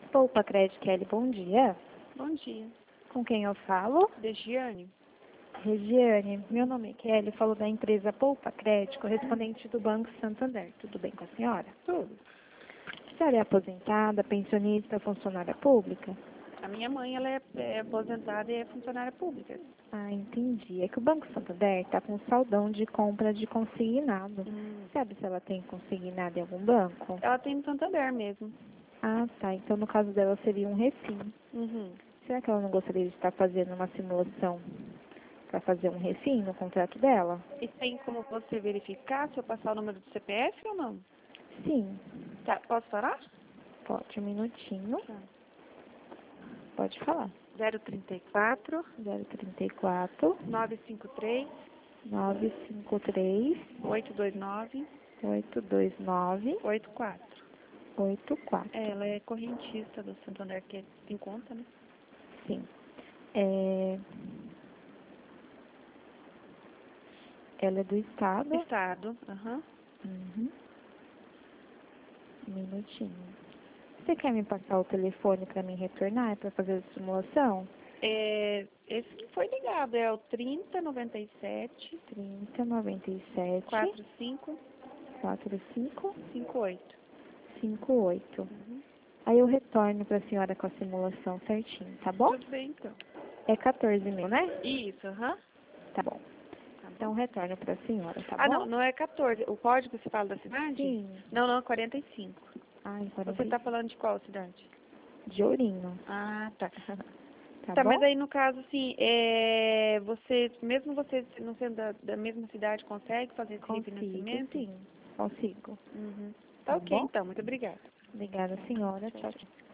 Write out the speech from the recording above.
Poupa Crédito, Kelly, bom dia. Bom dia. Com quem eu falo? Degiane? Regiane, meu nome é Kelly, falo da empresa Poupa Crédito, correspondente do Banco Santander. Tudo bem com a senhora? Tudo. A senhora é aposentada, pensionista, funcionária pública? A minha mãe, ela é aposentada e é funcionária pública. Ah, entendi. É que o Banco Santander está com saldão de compra de consignado. Sabe se ela tem consignado em algum banco? Ela tem no Santander mesmo. Ah, tá. Então, no caso dela, seria um refim. Uhum. Será que ela não gostaria de estar fazendo uma simulação para fazer um refim no contrato dela? E tem como você verificar se eu passar o número do CPF ou não? Sim. Tá, posso falar? Pode, um minutinho. Tá. Pode falar. 034 034 953 953 829 829 84. 84. Ela é correntista do Santander, que tem conta, né? Sim. Ela é do estado. Estado. Aham. Uhum. Um minutinho. Você quer me passar o telefone para mim retornar, para fazer a simulação? Esse que foi ligado é o 3097 3097 45 45 58. 58. Uhum. Aí eu retorno para a senhora com a simulação certinho, tá bom? Tudo bem, então. É 14 mil, né? Isso, aham. Tá bom. Tá Então bom. retorno para a senhora, tá Ah, bom? não, não é 14. O código você fala da cidade? Sim. Não, 45. Ai, Você 40 tá falando de qual cidade? de Ourinho. Ah, tá. Tá Tá, bom? mas aí no caso, assim, você, mesmo você não sendo da mesma cidade, consegue fazer esse Consigo, refinanciamento? sim. Consigo. Uhum. Tá Tá ok, bom? então. Muito obrigada. Obrigada, senhora. Tchau, Tchau, tchau. tchau.